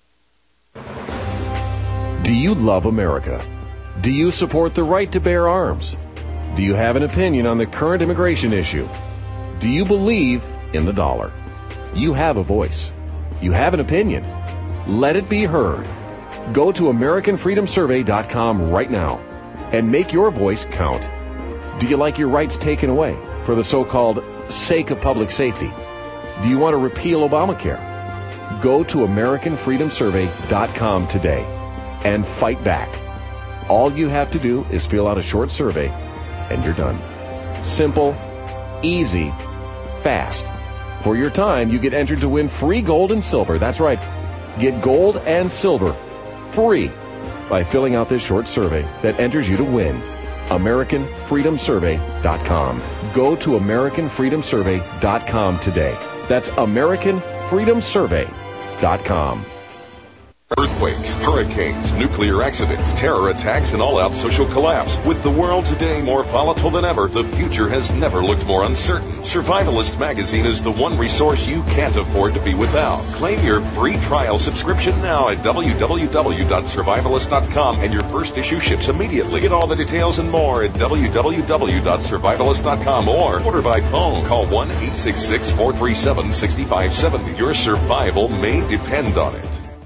Do you love America? Do you support the right to bear arms? Do you have an opinion on the current immigration issue? Do you believe in the dollar? You have a voice. You have an opinion. Let it be heard. Go to American Freedom Survey dot com right now and make your voice count. Do you like your rights taken away for the so-called sake of public safety? Do you want to repeal Obamacare? Go to American Freedom Survey dot com today and fight back. All you have to do is fill out a short survey and you're done. Simple, easy, fast. For your time, you get entered to win free gold and silver. That's right. Get gold and silver free by filling out this short survey that enters you to win. American Freedom Survey dot com. Go to American Freedom Survey dot com today. That's American Freedom Survey dot com. Earthquakes, hurricanes, nuclear accidents, terror attacks, and all-out social collapse. With the world today more volatile than ever, the future has never looked more uncertain. Survivalist Magazine is the one resource you can't afford to be without. Claim your free trial subscription now at w w w dot survivalist dot com and your first issue ships immediately. Get all the details and more at w w w dot survivalist dot com or order by phone. Call one eight six six, four three seven, six five seven zero. Your survival may depend on it.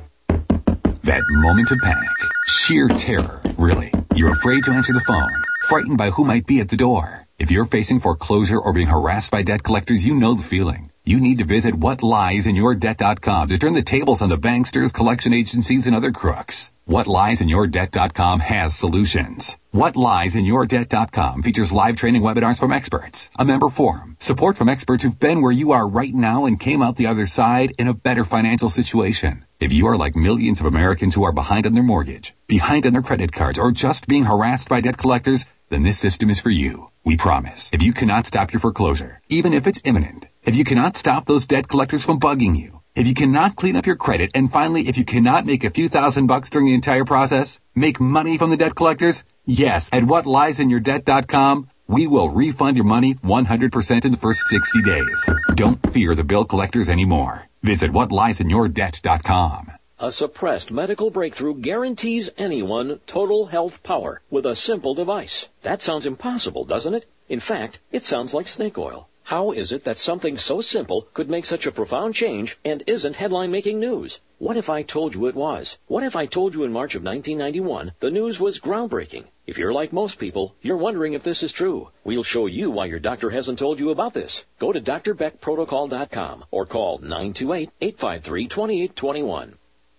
That moment of panic, sheer terror, really. You're afraid to answer the phone, frightened by who might be at the door. If you're facing foreclosure or being harassed by debt collectors, you know the feeling. You need to visit what lies in your debt dot com to turn the tables on the banksters, collection agencies, and other crooks. what lies in your debt dot com has solutions. what lies in your debt dot com features live training webinars from experts, a member forum, support from experts who've been where you are right now and came out the other side in a better financial situation. If you are like millions of Americans who are behind on their mortgage, behind on their credit cards, or just being harassed by debt collectors, then this system is for you. We promise. If you cannot stop your foreclosure, even if it's imminent, if you cannot stop those debt collectors from bugging you, if you cannot clean up your credit, and finally, if you cannot make a few thousand bucks during the entire process, make money from the debt collectors, yes, at what lies in your debt dot com, we will refund your money one hundred percent in the first sixty days. Don't fear the bill collectors anymore. Visit what lies in your debt dot com. A suppressed medical breakthrough guarantees anyone total health power with a simple device. That sounds impossible, doesn't it? In fact, it sounds like snake oil. How is it that something so simple could make such a profound change and isn't headline-making news? What if I told you it was? What if I told you in March of nineteen ninety-one the news was groundbreaking? If you're like most people, you're wondering if this is true. We'll show you why your doctor hasn't told you about this. Go to d r beck protocol dot com or call nine two eight, eight five three, two eight two one.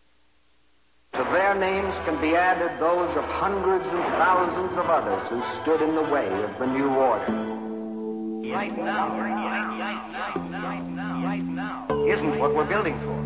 To their names can be added those of hundreds and thousands of others who stood in the way of the new order. Right now, right now, right now, right now, right now, isn't what we're building for.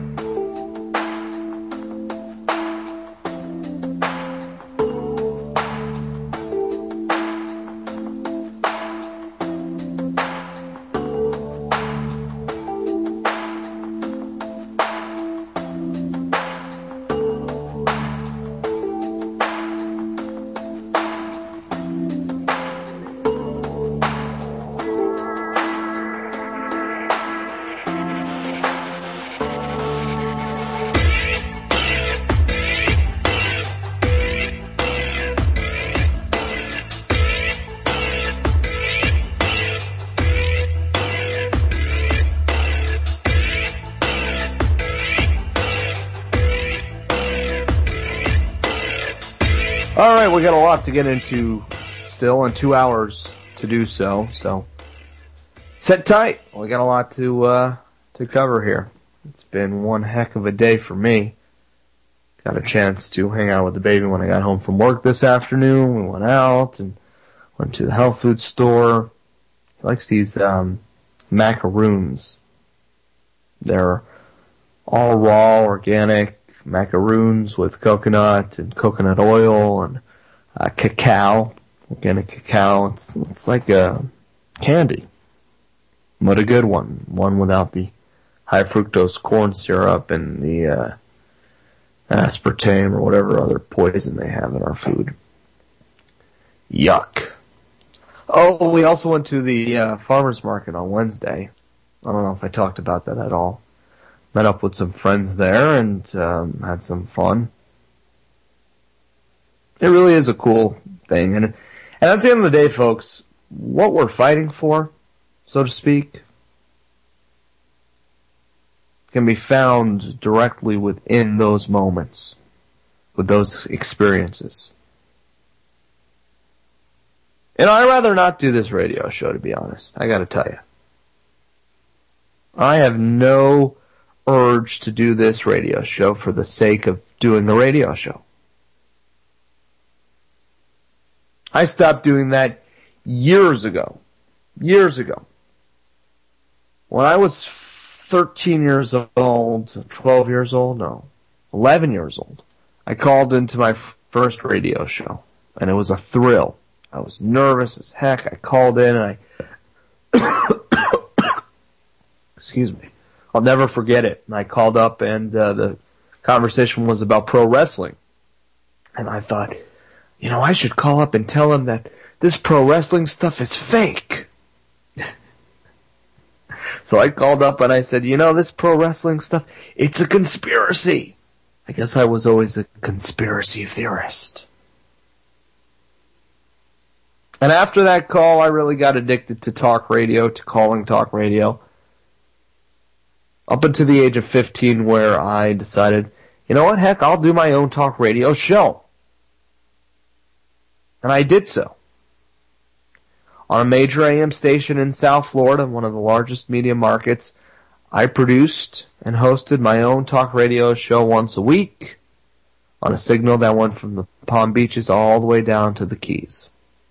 All right, we got a lot to get into still, and two hours to do so. So, sit tight. We got a lot to uh, to cover here. It's been one heck of a day for me. Got a chance to hang out with the baby when I got home from work this afternoon. We went out and went to the health food store. He likes these um, macaroons. They're all raw, organic macaroons with coconut and coconut oil and uh, cacao, organic cacao. It's it's like a candy, but a good one, one without the high fructose corn syrup and the uh, aspartame or whatever other poison they have in our food. Yuck. Oh, we also went to the uh, farmer's market on Wednesday. I don't know if I talked about that at all. Met up with some friends there and um, had some fun. It really is a cool thing. And, and at the end of the day, folks, what we're fighting for, so to speak, can be found directly within those moments, with those experiences. And I'd rather not do this radio show, to be honest. I gotta tell you. I have no urge to do this radio show for the sake of doing a radio show. I stopped doing that years ago. Years ago. When I was thirteen years old, twelve years old, no, eleven years old, I called into my first radio show, and it was a thrill. I was nervous as heck. I called in, and I... Excuse me. I'll never forget it. And I called up, and uh, the conversation was about pro wrestling. And I thought, you know, I should call up and tell them that this pro wrestling stuff is fake. So I called up and I said, you know, this pro wrestling stuff, it's a conspiracy. I guess I was always a conspiracy theorist. And after that call, I really got addicted to talk radio, to calling talk radio. Up until the age of fifteen, where I decided, you know what, heck, I'll do my own talk radio show. And I did so. On a major A M station in South Florida, one of the largest media markets, I produced and hosted my own talk radio show once a week on a signal that went from the Palm Beaches all the way down to the Keys.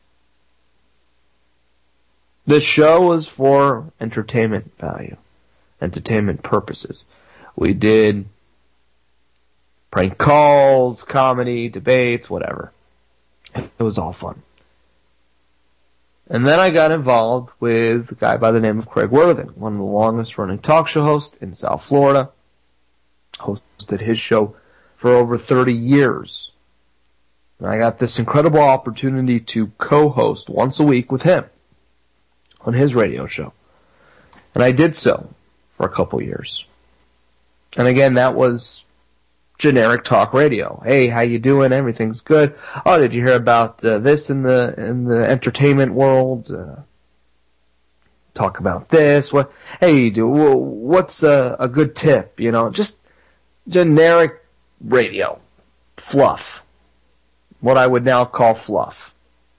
This show was for entertainment value, entertainment purposes. We did prank calls, comedy, debates, whatever. It was all fun. And then I got involved with a guy by the name of Craig Worthing, one of the longest running talk show hosts in South Florida. Hosted his show for over thirty years. And I got this incredible opportunity to co-host once a week with him on his radio show. And I did so for a couple years. And again, that was generic talk radio. Hey, how you doing? Everything's good. Oh, did you hear about uh, this in the in the entertainment world? Uh, talk about this. What? Hey, do what's a, a good tip? You know, just generic radio fluff. What I would now call fluff.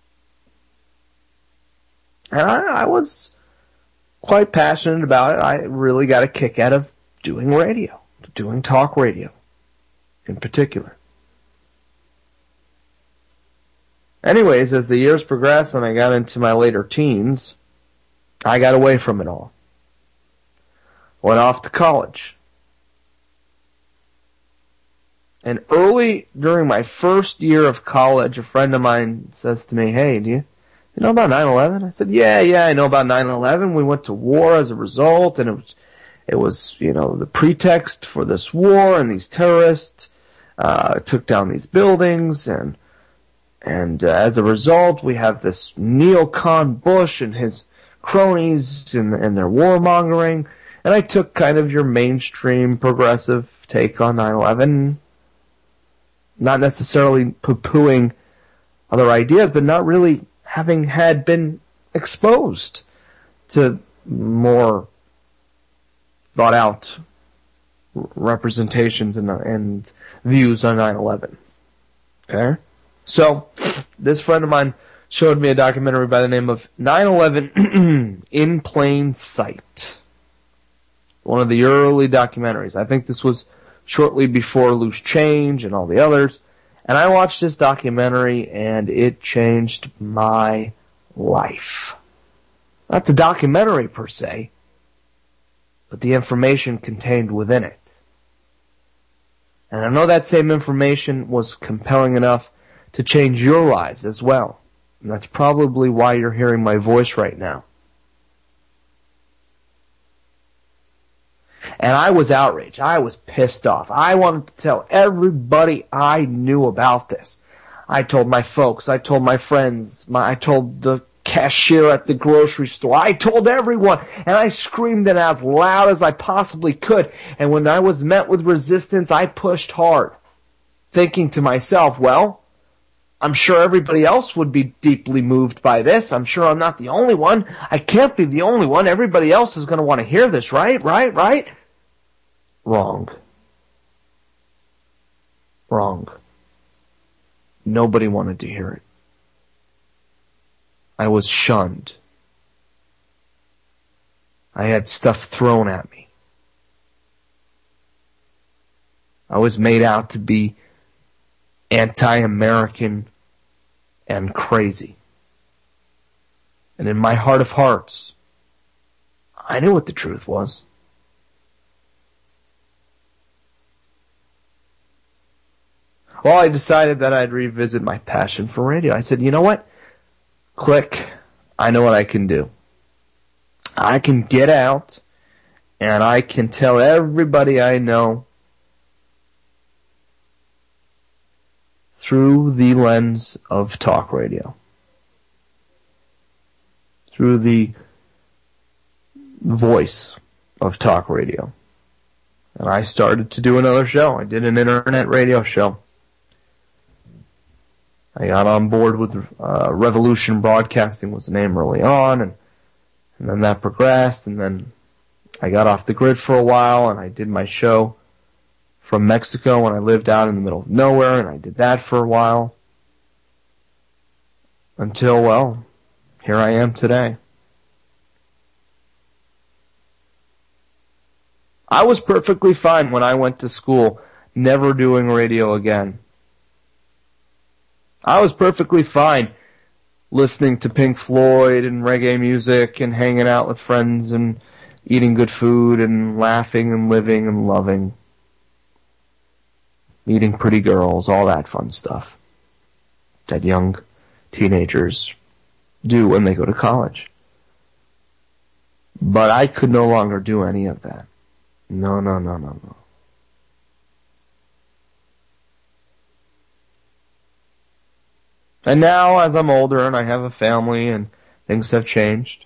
And I, I was quite passionate about it. I really got a kick out of doing radio, doing talk radio in particular. Anyways, as the years progressed and I got into my later teens, I got away from it all. Went off to college. And early during my first year of college, a friend of mine says to me, hey, do you, you know about nine eleven? I said, yeah, yeah, I know about nine eleven. We went to war as a result, and it was, it was, you know, the pretext for this war, and these terrorists uh, took down these buildings, and and uh, as a result, we have this neocon Bush and his cronies and, and their warmongering. And I took kind of your mainstream progressive take on nine eleven, not necessarily poo-pooing other ideas, but not really having had been exposed to more thought-out representations and, and views on nine eleven. Okay? So, this friend of mine showed me a documentary by the name of nine eleven in Plain Sight. One of the early documentaries. I think this was shortly before Loose Change and all the others. And I watched this documentary, and it changed my life. Not the documentary per se, but the information contained within it. And I know that same information was compelling enough to change your lives as well. And that's probably why you're hearing my voice right now. And I was outraged. I was pissed off. I wanted to tell everybody I knew about this. I told my folks. I told my friends. My, I told the cashier at the grocery store. I told everyone, and I screamed it as loud as I possibly could. And when I was met with resistance, I pushed hard, thinking to myself, well, I'm sure everybody else would be deeply moved by this. I'm sure I'm not the only one. I can't be the only one. Everybody else is going to want to hear this, right? Right? Right? Wrong. Wrong. Nobody wanted to hear it. I was shunned. I had stuff thrown at me. I was made out to be anti-American and crazy. And in my heart of hearts, I knew what the truth was. Well, I decided that I'd revisit my passion for radio. I said, you know what? Click. I know what I can do. I can get out and I can tell everybody I know through the lens of talk radio. Through the voice of talk radio. And I started to do another show. I did an internet radio show. I got on board with uh, Revolution Broadcasting was the name early on, and, and then that progressed, and then I got off the grid for a while, and I did my show from Mexico when I lived out in the middle of nowhere, and I did that for a while. Until, well, here I am today. I was perfectly fine when I went to school, never doing radio again. I was perfectly fine listening to Pink Floyd and reggae music and hanging out with friends and eating good food and laughing and living and loving. Meeting pretty girls, all that fun stuff that young teenagers do when they go to college. But I could no longer do any of that. No, no, no, no, no. And now, as I'm older and I have a family and things have changed,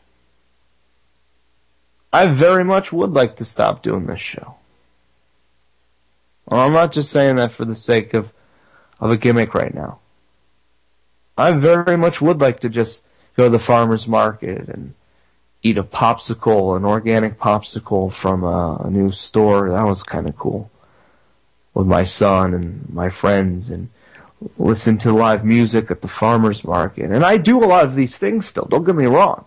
I very much would like to stop doing this show. Well, I'm not just saying that for the sake of, of a gimmick right now. I very much would like to just go to the farmer's market and eat a popsicle, an organic popsicle from a, a new store. That was kind of cool. With my son and my friends, and listen to live music at the farmer's market. And I do a lot of these things still, don't get me wrong.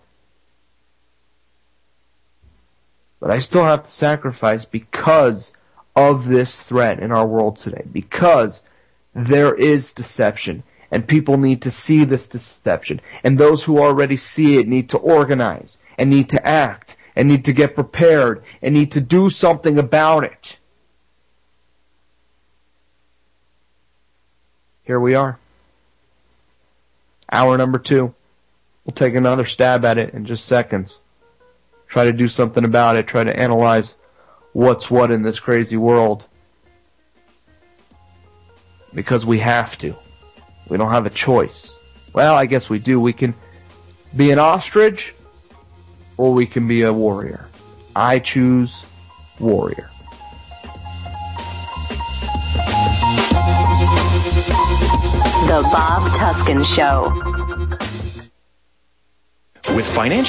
But I still have to sacrifice because of this threat in our world today. Because there is deception, and people need to see this deception. And those who already see it need to organize, and need to act, and need to get prepared, and need to do something about it. Here we are. Hour number two. We'll take another stab at it in just seconds. Try to do something about it. Try to analyze what's what in this crazy world. Because we have to. We don't have a choice. Well, I guess we do. We can be an ostrich, or we can be a warrior. I choose warrior. The Bob Tuskin Show. With financial